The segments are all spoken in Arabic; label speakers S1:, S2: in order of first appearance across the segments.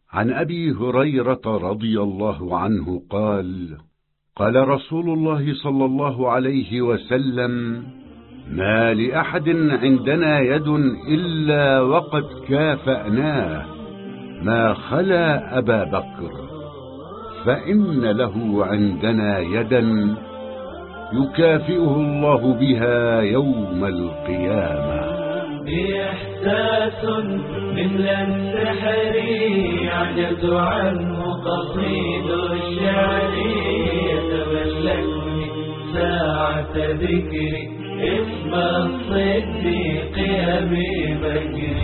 S1: عن أبي هريرة رضي الله عنه قال: قال رسول الله صلى الله عليه وسلم: ما لأحد عندنا يد إلا وقد كافأناه ما خلا أبا بكر، فإن له عندنا يدا يكافئه الله بها يوم القيامة.
S2: إحساس مثل السحر يعجز عنه قصيد الشعر، يتملكني ساعة ذكري اسم الصديق أبي بكر.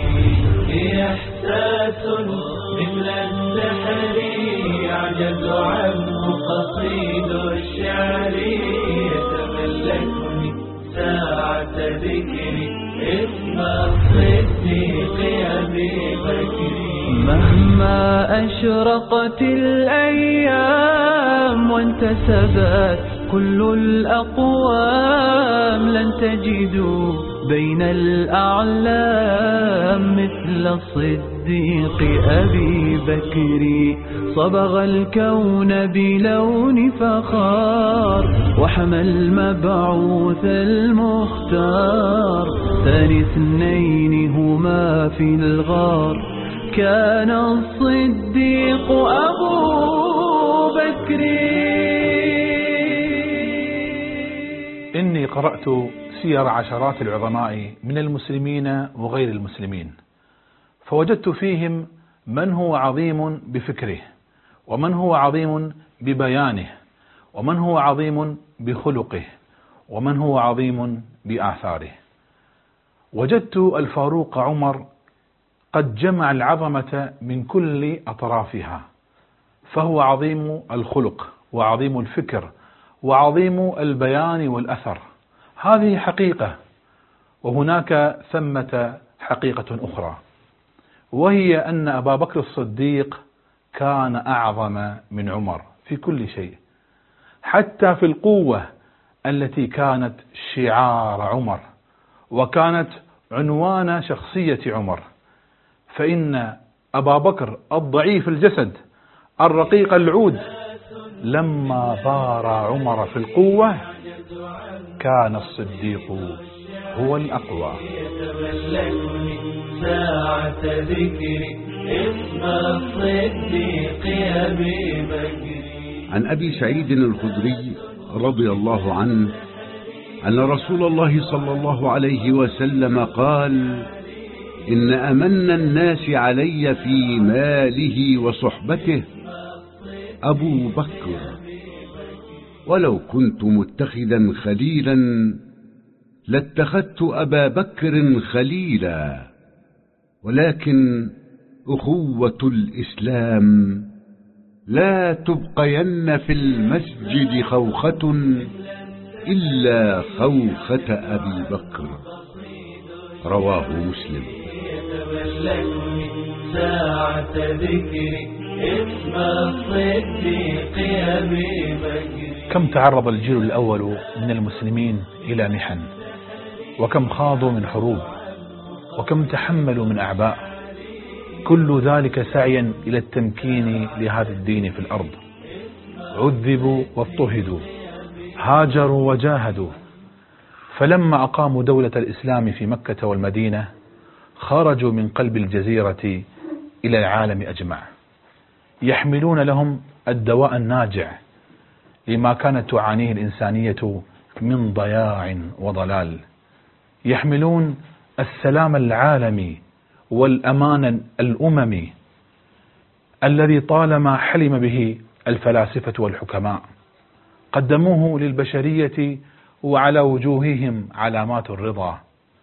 S2: إحساس مثل السحر يعجز عنه قصيد الشعر، يتملكني ساعة ذكري اسم الصديق أبي بكر. مهما أشرقت الأيام وانتسبت كل الأقوام، لن تجدوا بين الأعلام مثل الصديق أبي بكر. صبغ الكون بلون فخار وحمى المبعوث المختار، ثاني اثنين هما في الغار كان الصديق أبو بكر.
S3: إني قرأت سير عشرات العظماء من المسلمين وغير المسلمين، فوجدت فيهم من هو عظيم بفكره، ومن هو عظيم ببيانه، ومن هو عظيم بخلقه، ومن هو عظيم بآثاره. وجدت الفاروق عمر قد جمع العظمة من كل أطرافها، فهو عظيم الخلق وعظيم الفكر وعظيم البيان والأثر. هذه حقيقة، وهناك ثمة حقيقة أخرى، وهي أن أبا بكر الصديق كان أعظم من عمر في كل شيء، حتى في القوة التي كانت شعار عمر وكانت عنوان شخصية عمر. فإن أبا بكر الضعيف الجسد الرقيق العود لما ظهر عمر في القوة كان الصديق هو الأقوى.
S2: يتملكني ساعة ذكري اسم الصديق أبي بكر.
S1: عن أبي سعيد الخدري رضي الله عنه أن رسول الله صلى الله عليه وسلم قال: إن أمن الناس علي في ماله وصحبته أبو بكر، ولو كنت متخذا خليلا لاتخذت أبا بكر خليلا، ولكن أخوة الإسلام لا تبقين في المسجد خوخة إلا خوخة أبي بكر. رواه مسلم.
S2: يتملكني ساعة ذكري اسم الصديق أبي بكر.
S3: كم تعرض الجيل الأول من المسلمين إلى محن، وكم خاضوا من حروب، وكم تحملوا من أعباء، كل ذلك سعيا إلى التمكين لهذا الدين في الأرض. عذبوا واضطهدوا، هاجروا وجاهدوا، فلما أقاموا دولة الإسلام في مكة والمدينة خرجوا من قلب الجزيرة إلى العالم أجمع، يحملون لهم الدواء الناجع لما كانت تعانيه الإنسانية من ضياع وضلال، يحملون السلام العالمي والأمان الأممي الذي طالما حلم به الفلاسفة والحكماء، قدموه للبشرية وعلى وجوههم علامات الرضا،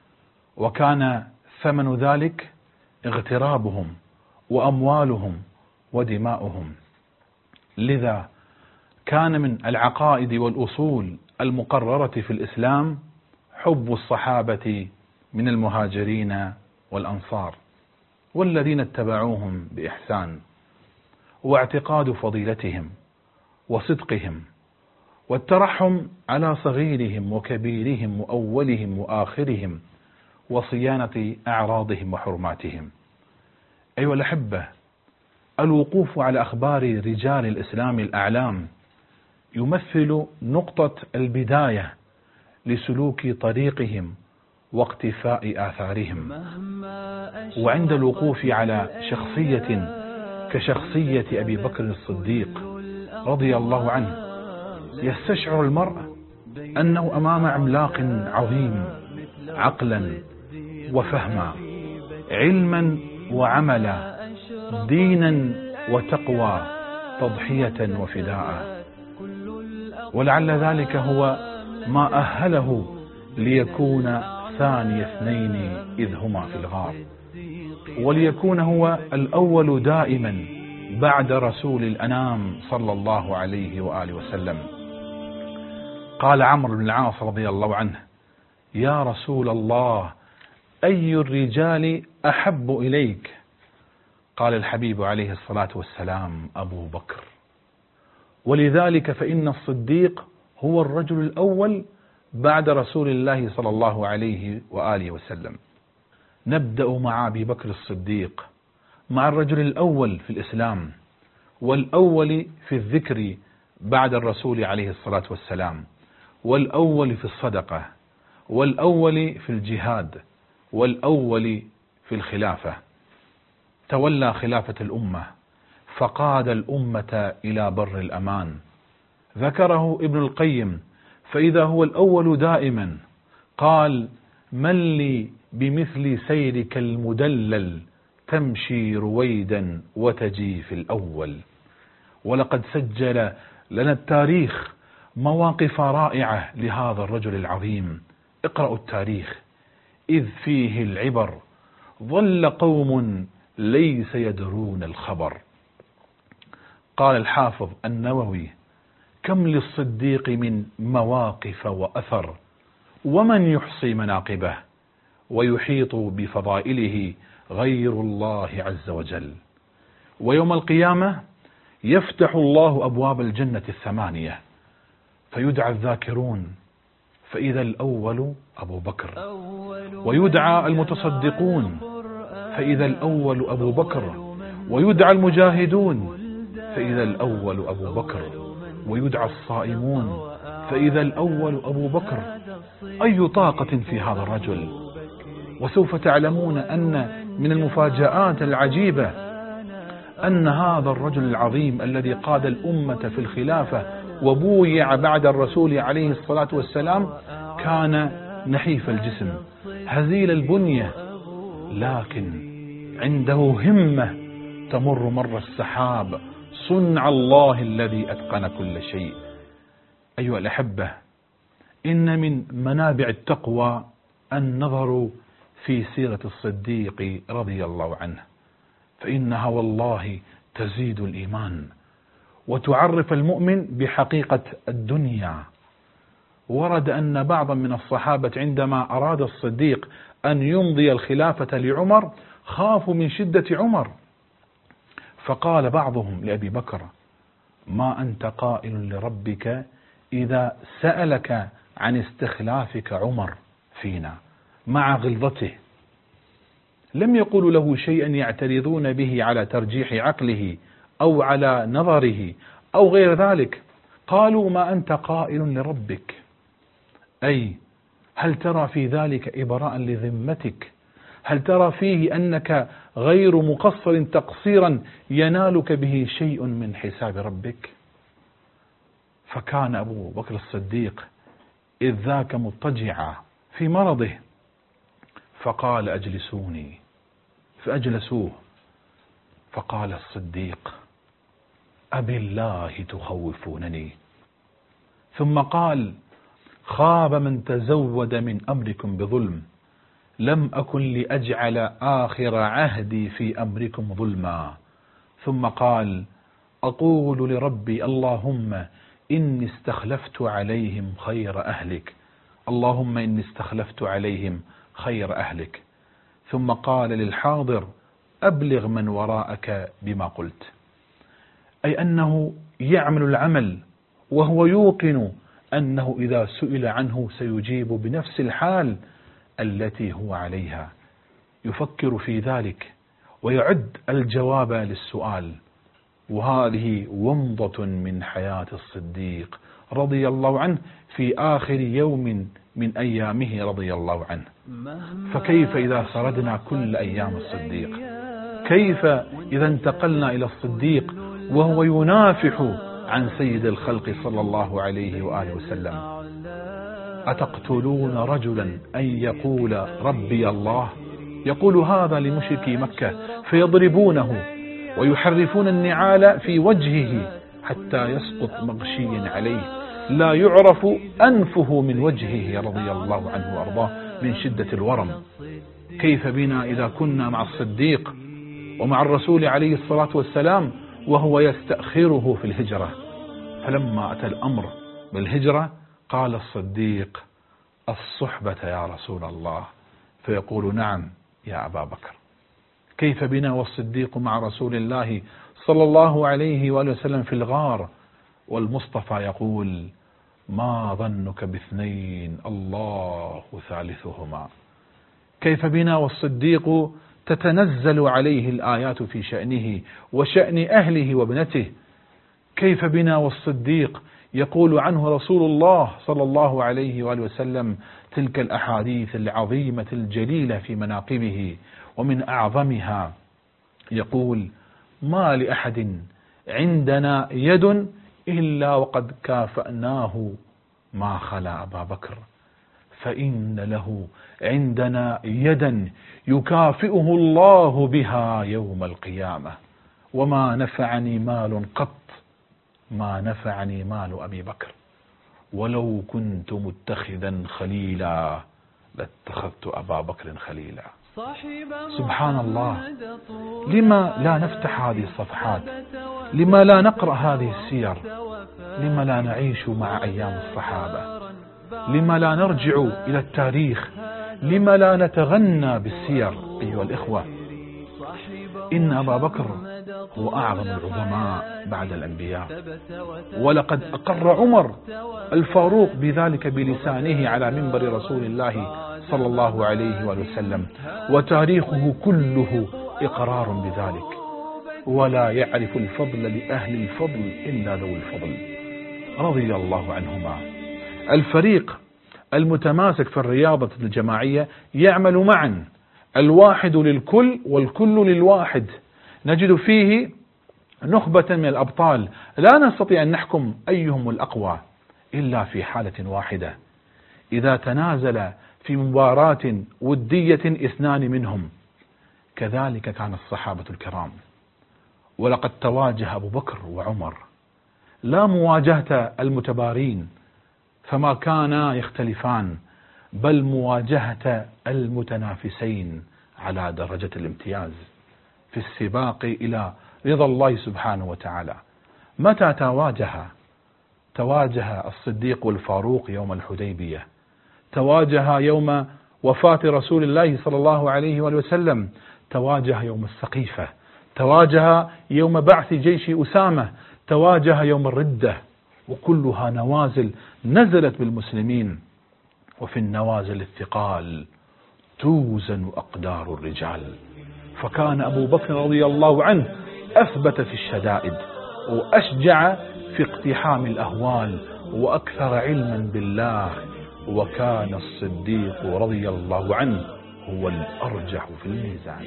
S3: وكان ثمن ذلك اغترابهم وأموالهم ودماؤهم. لذا كان من العقائد والأصول المقررة في الإسلام حب الصحابة من المهاجرين والأنصار والذين اتبعوهم بإحسان، واعتقاد فضيلتهم وصدقهم، والترحم على صغيرهم وكبيرهم وأولهم وآخرهم، وصيانة أعراضهم وحرماتهم. أيها الأحبة، الوقوف على أخبار رجال الإسلام الأعلام يمثل نقطة البداية لسلوك طريقهم واقتفاء آثارهم. وعند الوقوف على شخصية كشخصية أبي بكر الصديق رضي الله عنه يستشعر المرء أنه أمام عملاق عظيم عقلا وفهما، علما وعملا، دينا وتقوى، تضحية وفداء. ولعل ذلك هو ما أهله ليكون ثاني اثنين إذ هما في الغار، وليكون هو الأول دائما بعد رسول الأنام صلى الله عليه وآله وسلم. قال عمرو بن العاص رضي الله عنه: يا رسول الله، أي الرجال أحب إليك؟ قال الحبيب عليه الصلاة والسلام: أبو بكر. ولذلك فإن الصديق هو الرجل الأول بعد رسول الله صلى الله عليه وآله وسلم. نبدأ مع أبي بكر الصديق، مع الرجل الأول في الإسلام، والأول في الذكر بعد الرسول عليه الصلاة والسلام، والأول في الصدقة، والأول في الجهاد، والأول في الخلافة. تولى خلافة الأمة فقاد الأمة إلى بر الأمان. ذكره ابن القيم فإذا هو الأول دائما قال: من لي بمثل سيرك المدلل، تمشي رويدا وتجي في الأول. ولقد سجل لنا التاريخ مواقف رائعة لهذا الرجل العظيم. اقرأوا التاريخ إذ فيه العبر، ظل قوم ليس يدرون الخبر. قال الحافظ النووي: كم للصديق من مواقف وأثر، ومن يحصي مناقبه ويحيط بفضائله غير الله عز وجل. ويوم القيامة يفتح الله أبواب الجنة الثمانية فيدعى الذاكرون فإذا الأول أبو بكر، ويدعى المتصدقون فإذا الأول أبو بكر، ويدعى المجاهدون فإذا الأول أبو بكر، ويدعى الصائمون فإذا الأول أبو بكر. أي طاقة في هذا الرجل! وسوف تعلمون أن من المفاجآت العجيبة أن هذا الرجل العظيم الذي قاد الأمة في الخلافة وبويع بعد الرسول عليه الصلاة والسلام كان نحيف الجسم هزيل البنية، لكن عنده همة تمر مر السحاب، صنع الله الذي أتقن كل شيء. أيها الأحبة، إن من منابع التقوى النظر في سيرة الصديق رضي الله عنه، فإنها والله تزيد الإيمان وتعرف المؤمن بحقيقة الدنيا. ورد أن بعضا من الصحابة عندما أراد الصديق أن يمضي الخلافة لعمر خافوا من شدة عمر، فقال بعضهم لأبي بكر: ما أنت قائل لربك إذا سألك عن استخلافك عمر فينا مع غلظته؟ لم يقولوا له شيئا يعترضون به على ترجيح عقله أو على نظره أو غير ذلك. قالوا: ما أنت قائل لربك، أي هل ترى في ذلك إبراء لذمتك؟ هل ترى فيه أنك غير مقصر تقصيرا ينالك به شيء من حساب ربك؟ فكان أبو بكر الصديق إذ ذاك مضطجعا في مرضه، فقال: أجلسوني، فأجلسوه. فقال الصديق: أبي الله تخوفونني. ثم قال: خاب من تزود من أمركم بظلم، لم أكن لأجعل آخر عهدي في أمركم ظلما. ثم قال: أقول لربي اللهم إني استخلفت عليهم خير أهلك، اللهم إني استخلفت عليهم خير أهلك. ثم قال للحاضر: أبلغ من وراءك بما قلت. أي أنه يعمل العمل وهو يوقن أنه إذا سئل عنه سيجيب بنفس الحال التي هو عليها. يفكر في ذلك ويعد الجواب للسؤال وهذه ومضة من حياة الصديق رضي الله عنه في آخر يوم من أيامه رضي الله عنه. فكيف إذا سردنا كل أيام الصديق؟ كيف إذا انتقلنا إلى الصديق وهو ينافح عن سيد الخلق صلى الله عليه وآله وسلم؟ أتقتلون رجلا أن يقول ربي الله؟ يقول هذا لمشركي مكة فيضربونه ويحرفون النعال في وجهه حتى يسقط مغشيا عليه لا يعرف أنفه من وجهه رضي الله عنه وأرضاه من شدة الورم. كيف بنا إذا كنا مع الصديق ومع الرسول عليه الصلاة والسلام وهو يستأخره في الهجرة؟ فلما أتى الأمر بالهجرة قال الصديق الصحبة يا رسول الله، فيقول نعم يا أبا بكر. كيف بنا والصديق مع رسول الله صلى الله عليه وآله وسلم في الغار والمصطفى يقول ما ظنك باثنين الله ثالثهما؟ كيف بنا والصديق تتنزل عليه الآيات في شأنه وشأن أهله وابنته؟ كيف بنا والصديق يقول عنه رسول الله صلى الله عليه وآله وسلم تلك الأحاديث العظيمة الجليلة في مناقبه، ومن أعظمها يقول ما لأحد عندنا يد إلا وقد كافأناه ما خلا أبا بكر، فإن له عندنا يدا يكافئه الله بها يوم القيامة، وما نفعني مال قط ما نفعني مال أبي بكر، ولو كنت متخذا خليلا لاتخذت أبا بكر خليلا. سبحان الله، لما لا نفتح هذه الصفحات؟ لما لا نقرأ هذه السير؟ لما لا نعيش مع أيام الصحابة؟ لما لا نرجع إلى التاريخ؟ لما لا نتغنى بالسير؟ أيها الإخوة، إن أبا بكر هو أعظم العظماء بعد الأنبياء، ولقد أقر عمر الفاروق بذلك بلسانه على منبر رسول الله صلى الله عليه وسلم، وتاريخه كله إقرار بذلك. ولا يعرف الفضل لأهل الفضل إلا ذو الفضل رضي الله عنهما. الفريق المتماسك في الرياضة الجماعية يعمل معا، الواحد للكل والكل للواحد. نجد فيه نخبة من الأبطال لا نستطيع أن نحكم أيهم الأقوى إلا في حالة واحدة، إذا تنازل في مباراة ودية اثنان منهم. كذلك كان الصحابة الكرام، ولقد تواجه أبو بكر وعمر، لا مواجهة المتبارين فما كانا يختلفان، بل مواجهة المتنافسين على درجة الامتياز في السباق إلى رضا الله سبحانه وتعالى. متى تواجه الصديق والفاروق؟ يوم الحديبية، تواجه يوم وفاة رسول الله صلى الله عليه وآله وسلم، تواجه يوم السقيفة، تواجه يوم بعث جيش أسامة، تواجه يوم الردة، وكلها نوازل نزلت بالمسلمين. وفي النوازل الثقال توزن أقدار الرجال، فكان أبو بكر رضي الله عنه أثبت في الشدائد، وأشجع في اقتحام الأهوال، وأكثر علما بالله. وكان الصديق رضي الله عنه هو الأرجح في الميزان.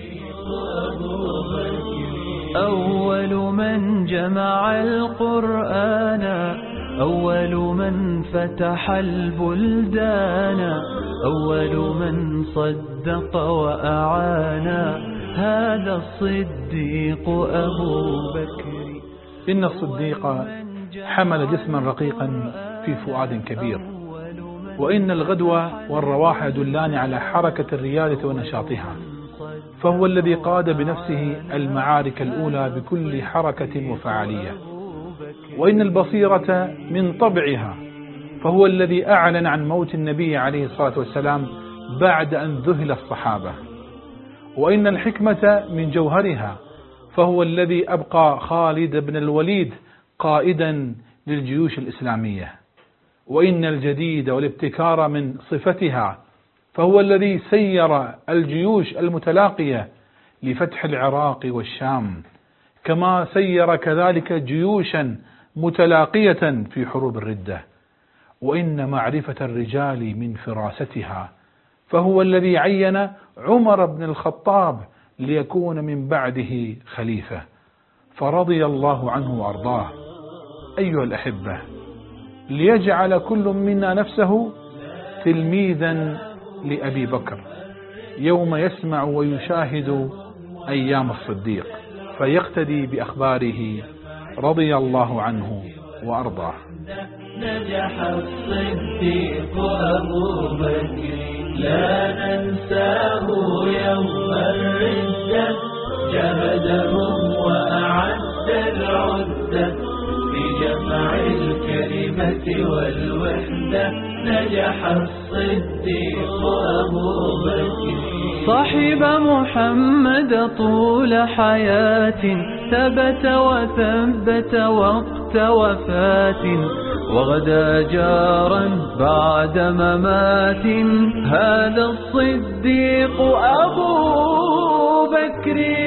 S2: أول من جمع القرآن، أول من فتح البلدان، أول من صدق وأعان، هذا الصديق أبو بكر.
S3: إن الصديق حمل جسما رقيقا في فؤاد كبير، وإن الغدو والرواح يدلان على حركة الريادة ونشاطها، فهو الذي قاد بنفسه المعارك الأولى بكل حركة وفعالية. وإن البصيرة من طبعها، فهو الذي أعلن عن موت النبي عليه الصلاة والسلام بعد أن ذهل الصحابة. وإن الحكمة من جوهرها، فهو الذي أبقى خالد بن الوليد قائدا للجيوش الإسلامية. وإن الجديد والابتكار من صفتها، فهو الذي سير الجيوش المتلاقية لفتح العراق والشام كما سير كذلك جيوشا متلاقية في حروب الردة. وإن معرفة الرجال من فراستها، فهو الذي عين عمر بن الخطاب ليكون من بعده خليفة، فرضي الله عنه وأرضاه. أيها الأحبة، ليجعل كل منا نفسه تلميذا لأبي بكر يوم يسمع ويشاهد أيام الصديق، فيقتدي بأخباره رضي الله عنه وأرضاه.
S2: نجح الصديق أبو بكر لا ننساه يوم الردة، جهدهم وأعد العدة بجمع الكلمة والوحدة. نجح الصديق أبو بكر صاحب محمد طول حياة، ثبت وثبت وقت وفاة، وغدا جارا بعد ممات. هذا الصديق أبو بكر.